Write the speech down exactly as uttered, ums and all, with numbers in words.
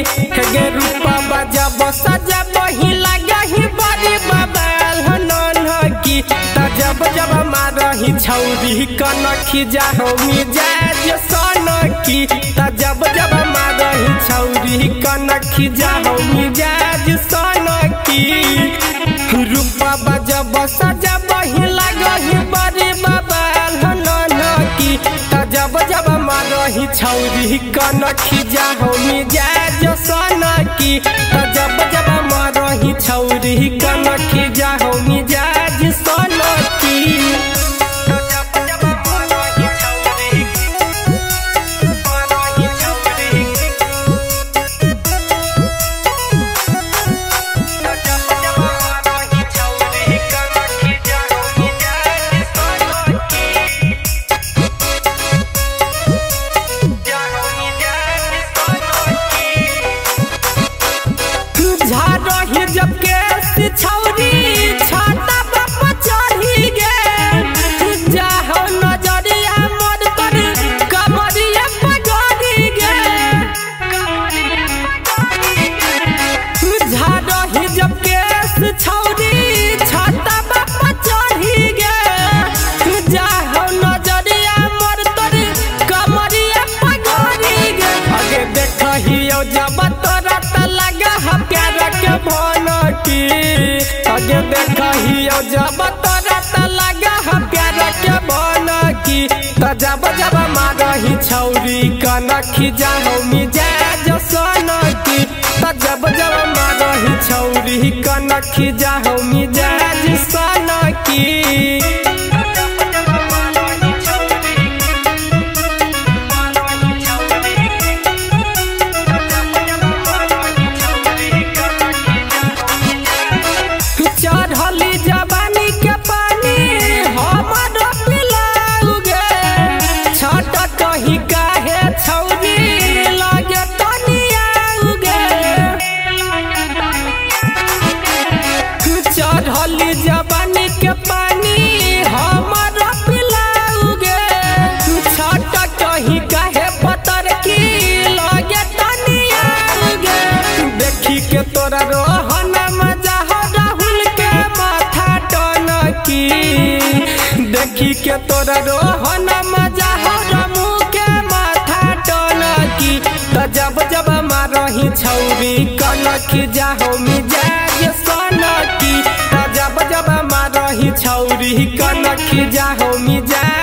गे रूपा बजब सजब ही लगा ही बड़ी बबाल हनन की तजब जब मारही छौरी कनखी जाहो मिजाज सन की तजब जब मारही छौरी कनखी जाहो मिजाज सन की रूपा बजब सजब ही लगा ही बड़ी बबाल हनन की तजब जब मारही छौरी कनखी जाहो मिजाज सन की तजब जब मारही छौरी कनखी जाहो मिजाज सन की जब के छौरी छाता बाप चढ़ी गे जाहो नजरिया मोर पर कमरिया पगड़ी गे झाड़ही जब के छौरी छाता बाप चढ़ी गे जाहो नजरिया मोर पर कमरिया पगड़ी गे आगे देखहियो जब तोरा त लगा प्यार के भन की आगे देखहियो जब तोरा त लगा प्यार के भन की तजब जब मारही छौरी कनखी जाहो मिजाज सन की तजब जब मारही छौरी कनखी जाहो मिजाज सन की चढ़ली जवानी के पानी हमर पिलाउगे छट कही काहे छौरी लगे तनियाउगे चढ़ली जवानी के पानी हमर पिलाउगे छट कही काहे पतर की लगे तनियाउगे देखी के तोरा रोहन मजा देखी के तोरा रोहन मजा हो मुँह माथा टन की तजब जब मारही छौरी कनखी जाहो मिजाज सन की तजब जब मारही छौरी कनखी जाहो मिजाज